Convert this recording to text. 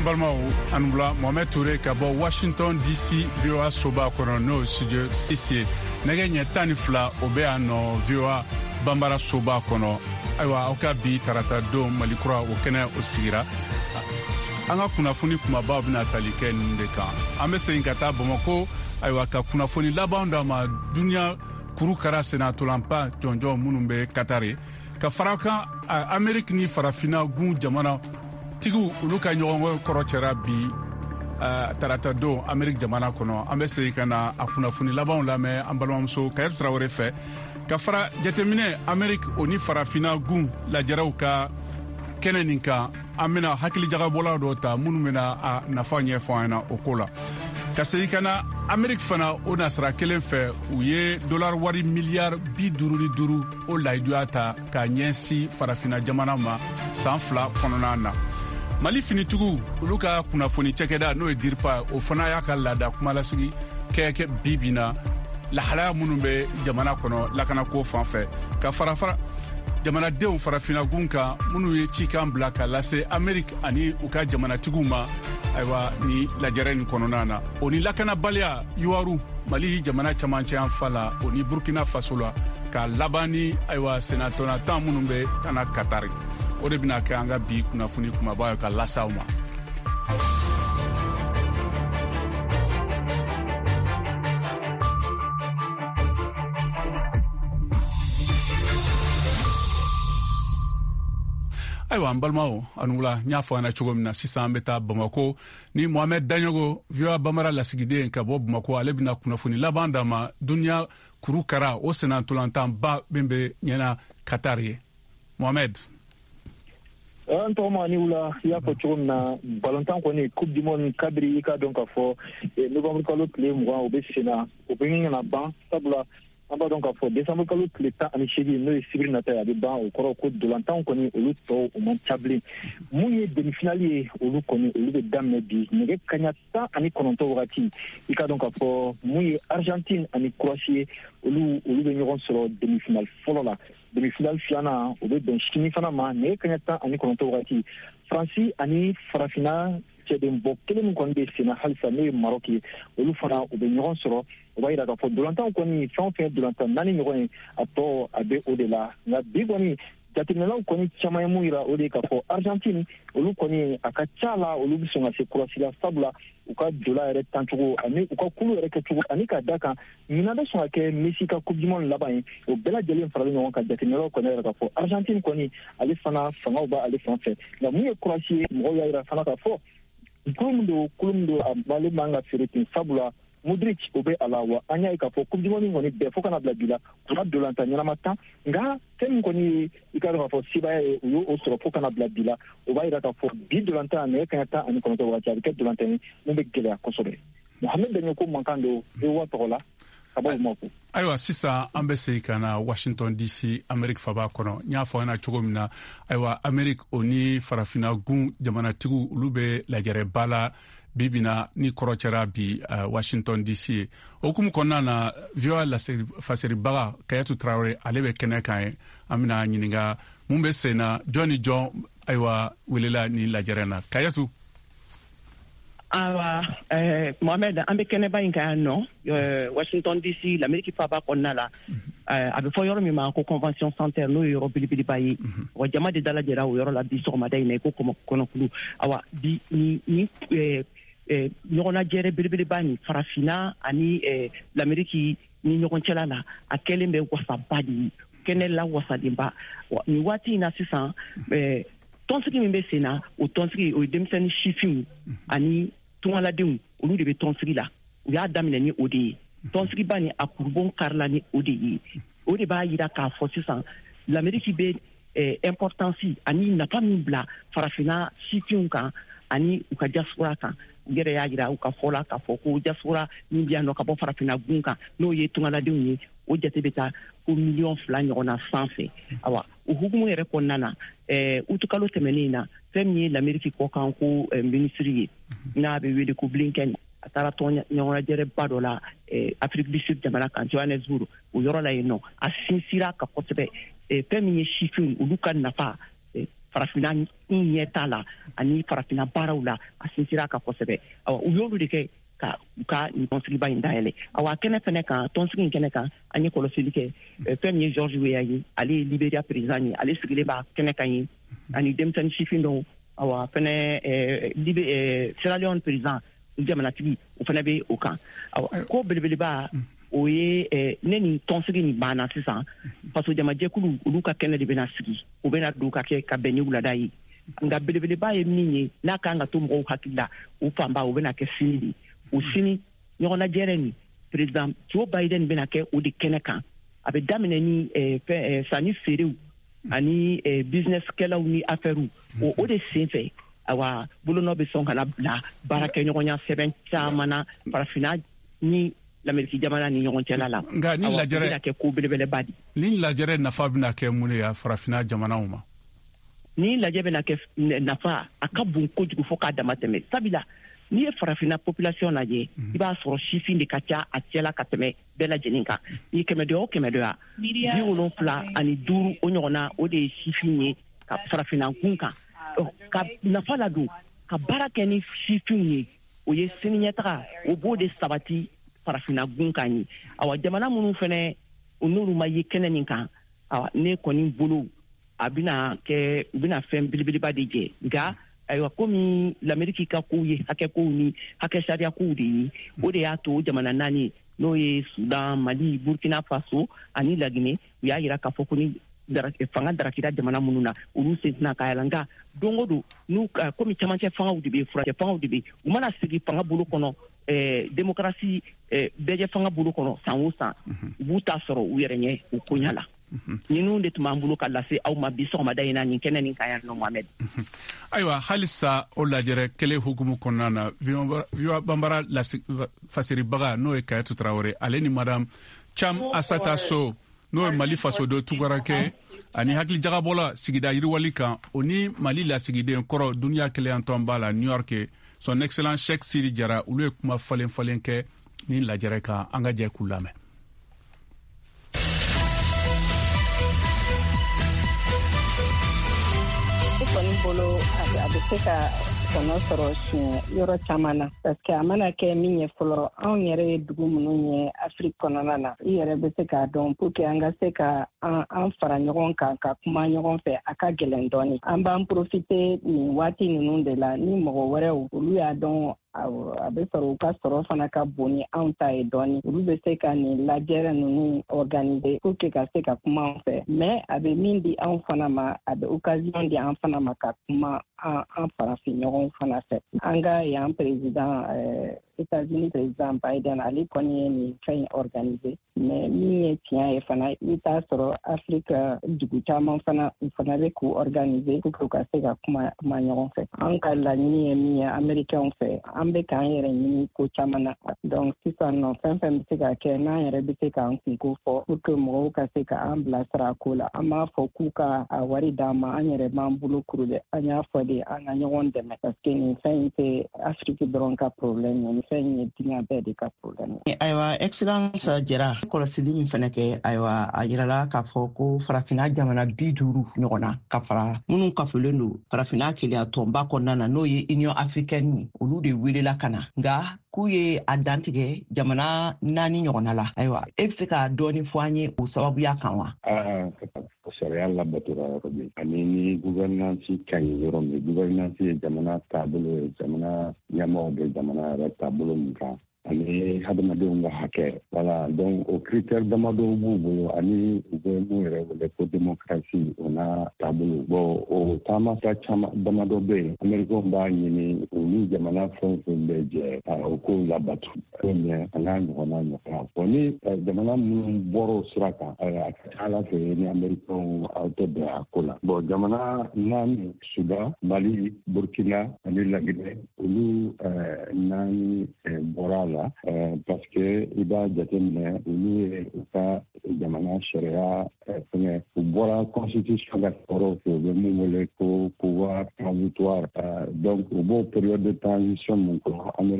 balmaw anula Mohamed Touré ka bɔ Washington DC VOA soba kɔnɔ no studio 6 nɛgɛ ɲɛ 12 o bɛ yan nɔ VOA Bambara soba kɔnɔ ayiwa aw ka bi tarata don Malikura o kɛnɛ o sigira an ka kunnafoni kumabaw bɛna tali kɛ nin de kan an bɛ segin ka taa Bamako ayiwa ka kunnafoni laban d'a ma duniya kurukara senatolanpa jɔnjɔn minnu bɛ Katari ka fara kan Ameriki ni farafina gun jamana tigiw olu ka ɲɔgɔn kɔrɔcɛra bi tarata don Ameriki jamana kɔnɔ an bɛ segin ka na a kunnafoni labanw lamɛn an balimamuso Kayɛtu Tarawele fɛ ka fara jateminɛ Ameriki o ni farafina gun lajɛraw ka kɛnɛ nin kan an bɛna hakilijagabɔlaw dɔ ta minnu bɛna a nafa ɲɛfɔ an ɲɛna o ko la ka segin ka na Ameriki fana o nasira kelen fɛ u ye dollar wari miliyari 55 o layiduya ta ka ɲɛsin farafina jamana ma san 2 kɔnɔna na Mali finitigiw olu ka kunnafoni cɛkɛda n'o ye DIRPA o fana y'a ka laada kumalasigi kɛ bibi na lahalaya minnu bɛ jamana kɔnɔ lakanako fan fɛ ka fara jamanadenw farafinagun kan minnu ye cikan bila ka lase Ameriki ani u ka jamanatigiw ma ayiwa ni lajɛrɛ nin kɔnɔna na o ni lakanabaliya yuwaru Mali jamana camancɛ yan fa la o ni Burkina Faso la ka laban ni ayiwa senatɔna 10 minnu bɛ kana Katari o de bɛna kɛ an ka bi kunnafoni kumaba ye ka lasaw ma ayiwa an balimaw anula n y'a fɔ an na cogo min na sisan an bɛ taa Bamako ni Mohamed Daɲogo VOA Bambara lasigiden ka bɔ Bamako ale bɛna kunnafoni laban d'a ma duniya kurukara o senatolantanba min bɛ ɲɛna Katari ye Mohamed. An tɔgɔma ni wula i y'a fɔ cogo min na balontan kɔni coupe du monde kadiri i ka dɔn k'a fɔ novembre kalo tile 20 o bɛ sen na o bɛ ɲini ka ban sabula an b'a dɔn k'a fɔ décembre kalo tile 18 n'o ye sibiri nata ye a bɛ ban o kɔrɔ ko dolantan kɔni olu tɔw o man ca bilen mun ye demi-finale ye olu kɔni olu bɛ daminɛ bi nɛgɛ kaɲa 19 wagati i ka dɔn k'a fɔ mun ye Argentine ani Croatie ye olu bɛ ɲɔgɔn sɔrɔ demi-finale fɔlɔ la demi-finale filanan o bɛ bɛn sini fana ma nɛgɛ kaɲa 19 wagati Faransi ani farafina cɛdenbɔ kelen min kɔni bɛ senna halisa n'o ye Maroc ye olu fana u bɛ ɲɔgɔn sɔrɔ o b'a jira k'a fɔ dolantan kɔni fɛn o fɛn dolantan 4 ɲɔgɔn ye a tɔ a bɛ o de la nka bi kɔni jateminɛlaw kɔni caman ye mun yira o de ye k'a fɔ Argentine olu kɔni a ka ca la olu bɛ sɔn ka se Croatie la sabula u ka dola yɛrɛ tancogo ani u ka kulu yɛrɛ kɛcogo ani k'a da kan ɲinan bɛ sɔn ka kɛ Messi ka coupe du monde laban ye o bɛɛ lajɛlen faralen ɲɔgɔn kan jateminɛlaw kɔni yɛrɛ k'a fɔ Argentine kɔni ale fana fangaw b'ale fan fɛ nka mun ye Croatie ye mɔgɔw y'a jira fana k'a fɔ kulu min don ale man ka feere ten sabula Modric o bɛ a la wa an y'a ye k'a fɔ coupe du monde kɔni bɛɛ fo kana bila bi la u ka dolantan ɲɛnama 10 nka fɛn min kɔni ye i ka dɔn k'a fɔ sebaya ye u y'o sɔrɔ fo kana bila bi la o b'a jira k'a fɔ bi dolantan nɛgɛ kaɲa 19 wagati a bɛ kɛ dolantan ye mun bɛ gɛlɛya kosɛbɛ Mohamed Daɲogo mankan don VOA tɔgɔ la ka bɔ Bamako. Ayiwa sisan an bɛ segin ka na Washington DC Ameriki faba kɔnɔ n y'a fɔ an na cogo min na ayiwa Ameriki o ni farafina gun jamanatigiw olu bɛ lajɛrɛba la bibina ni kɔrɔcɛra bi Washington DC ye o hukumu kɔnɔna na VOA fasiribaga Kayɛtu Tarawele ale bɛ kɛnɛ kan ye an bɛna ɲininka mun bɛ sen na jɔn ni jɔn ayiwa welela ni lajɛrɛ na Kayɛtu. Awa Mohamed an bɛ kɛnɛba in kan yan nɔ Washington DC l'Amérique faba kɔnɔna la a bɛ fɔ yɔrɔ min ma ko convention centre n'o ye yɔrɔ belebeleba ye wa jama de dalajɛra o yɔrɔ la bi sɔgɔmada in na ko kɔnɔkulu awa bi ni ɲɔgɔnnajɛrɛ belebeleba ni farafina ani l'Amérique ni ɲɔgɔn cɛla la a kɛlen bɛ wasaba de ye kɛnɛ la wasadenba nin waati in na sisan tɔnsigi min bɛ sen na o tɔnsigi o ye denmisɛnnin sifinw ani tungaladenw olu de bɛ tɔnsigi la u y'a daminɛ ni o de ye tɔnsigiba ni a kurubon karila ni o de ye o de b'a jira k'a fɔ sisan l'Amérique bɛ importance ani nafa min bila farafina sifinw kan ani u ka diaspora kan u yɛrɛ y'a jira u ka fɔ la k'a fɔ ko diaspora min bɛ yan nɔ ka bɔ farafina gun kan n'o ye tungaladenw ye o jate bɛ taa ko 2 miliyɔn ɲɔgɔn na sanfɛ awa o hukumu yɛrɛ kɔnɔna na utukalo tɛmɛnen na fɛn min ye l'Amérique kɔkan ko ministre ye n'a bɛ wele ko Blinken a taara ɲɔgɔnnajɛrɛba dɔ la Afrique du Sud jamana kan Johannesburg o yɔrɔ la yen nɔ a sinsira ka kosɛbɛ fɛn min ye sifinw olu ka nafa farafina ɲɛta la ani farafina baaraw la a sinsira ka kosɛbɛ u y'olu de kɛ ka nin tɔnsigiba in dayɛlɛ kɛnɛ fɛnɛ kan tɔnsigi in kɛnɛ kan an ye kɔlɔsili kɛ fɛn min ye George Weah ye ale ye Liberia président ye ale sigilen b'a kɛnɛ kan ye ani denmisɛnnin sifin dɔw fɛnɛ Sierra Leone président jamanatigi o fɛnɛ bɛ o kan ko belebeleba o ye ne ni tɔnsigi nin banna sisan faso jamajɛkulu olu ka kɛnɛ de bɛna sigi o bɛna don ka kɛ ka bɛn ni wulada ye nka belebeleba ye min ye n'a kan ka to mɔgɔw hakili la u fanba o bɛna kɛ sini de o sini ɲɔgɔnnajɛrɛ ni président Joe Biden bɛna kɛ o de kɛnɛ kan a bɛ daminɛ ni sanni feerew ani business kɛlaw ni affaires o de sen fɛ bolonɔ bɛ sɔn ka na bila baarakɛɲɔgɔnya sɛbɛn caman na farafina ni l'Amérique jamana ni ɲɔgɔn cɛla la nka ni lajɛrɛ bɛna kɛ ko belebeleba di ni lajɛrɛ nafa bɛna kɛ mun ye farafina jamanaw ma ni lajɛ bɛna kɛ nafa a ka bon kojugu fo k'a dama tɛmɛ sabila n'i ye farafina population lajɛ i b'a sɔrɔ sifin de ka ca a cɛla ka tɛmɛ bɛɛ lajɛlen kan ni 100 o 100 75 o ɲɔgɔnna o de ye sifin ye ka farafina gun kan ka nafa la don ka baara kɛ ni sifinw ye o ye siniɲɛtaga o b'o de sabati farafina gun kan ye jamana minnu fɛnɛ n'olu ma ye kɛnɛ nin kan ne kɔni bolo a bɛna fɛn belebeleba de jɛ nka ayiwa komi l'Amérique ka kow ye hakɛ kow ni hakɛ sariya kow de ye o de y'a to jamana 4 n'o ye Sudan Mali Burkina Faso ani Laginɛ u y'a yira k'a fɔ ko ni fanga darakira jamana minnu na olu sen tɛna k'a yɛlɛ nka don o don komi camancɛ fangaw de bɛ furakɛ fangaw de bɛ u mana sigi fanga bolo kɔnɔ démocratie bɛɛ fanga bolo kɔnɔ san o san u b'u ta sɔrɔ u yɛrɛ ɲɛ u koɲa la ninnu de tun b'an bolo ka lase aw ma bi sɔgɔmada in na nin kɛnɛ nin kan yan nɔ Mohamed ayiwa halisa o lajɛrɛ kelen hukumu kɔnɔna na VOA Bambara fasiribaga n'o ye Kayetu Traoré ale ni madame Cham Assata Sow n'o ye Mali fasoden tugarakɛ ani hakili jagabɔla sigida yiriwali kan o ni Mali lasigiden kɔrɔ duniya kelen tɔn b'a la New York son excellence Cheikh Sidi Jara olu ye kuma falen kɛ ni lajɛrɛ kan an ka jɛ k'u lamɛn kɔni bolo a bɛ se ka kɔnɔ sɔrɔ siɲɛ yɔrɔ caman na parce que a mana kɛ min ye fɔlɔ anw yɛrɛ ye dugu minnu ye Afrique kɔnɔna na i yɛrɛ bɛ se k'a dɔn pour que an ka se ka an fara ɲɔgɔn kan ka kuma ɲɔgɔn fɛ a ka gɛlɛn dɔɔnin an b'an profiter nin waati ninnu de la ni mɔgɔ wɛrɛw olu y'a dɔn a bɛ sɔrɔ u ka sɔrɔ fana ka bon ni anw ta ye dɔɔnin olu bɛ se ka nin lajɛrɛ ninnu organiser pour que ka se ka kuma an fɛ mais a bɛ min di anw fana ma a bɛ occasion di an fana ma ka kuma an farafin ɲɔgɔn fana fɛ an ka yan président États-Unis président Biden ale kɔni ye nin fɛn in organiser mais min ye tiɲɛ ye fana i t'a sɔrɔ Afrique dugu caman fana u fana bɛ k'u organiser pour que u ka se ka kuma ɲɔgɔn fɛ an ka laɲini ye min ye américains fɛ an bɛ k'an yɛrɛ ɲini ko caman na donc sisan nɔ fɛn fɛn bɛ se ka kɛ n'an yɛrɛ bɛ se k'an kunko fɔ pour que mɔgɔw ka se ka an bilasira ko la an b'a fɔ k'u ka a wari d'an ma an yɛrɛ b'an bolo kuru dɛ an y'a fɔ de an ka ɲɔgɔn dɛmɛ parce que nin fɛn in tɛ Afrique dɔrɔn ka problème ye nin fɛn ye diɲɛ bɛɛ de ka problème ye. Ayiwa excellence Jara kɔlɔsili min fɛnɛ kɛ ayiwa a yirala k'a fɔ ko farafina jamana 50 ɲɔgɔnna ka fara minnu kafolen don farafina keleya tɔnba kɔnɔna na n'o ye Union africaine olu de welela ka na nka k'u ye a dantigɛ jamana 4 ɲɔgɔnna la ayiwa e bɛ se ka dɔɔni fɔ an ye o sababuya kan wa sariya labatora yɔrɔ min ani ni gouvernance ka ɲi yɔrɔ min gouvernance ye jamana taabolo ye jamana ɲɛmɔgɔw bɛ jamana yɛrɛ taabolo min kan ani hadamadenw ka hakɛ voilà donc o critère damadɔw b'u bolo ani u bɛ mun yɛrɛ wele ko démocratie o n'a taabolo bon o taamata caman damadɔ bɛ yen américains b'a ɲini olu jamana fɛn fɛn bɛ jɛ o k'o labato ko ɲɛ a n'a ɲɔgɔnna ɲɔgɔn bon ni jamana minnu bɔra o sira kan a ka ca ala fɛ ni américains aw tɛ bɛn a ko la bon jamana 4 Sudan Mali Burkina ani Laginɛ olu 4 bɔra la parce que i b'a jateminɛ olu ye u ka jamana sariya fɛngɛ u bɔra constitution ka kɔrɔ fɛ u bɛ mun wele ko pouvoir transitoire donc u b'o période de transition mun kɔnɔ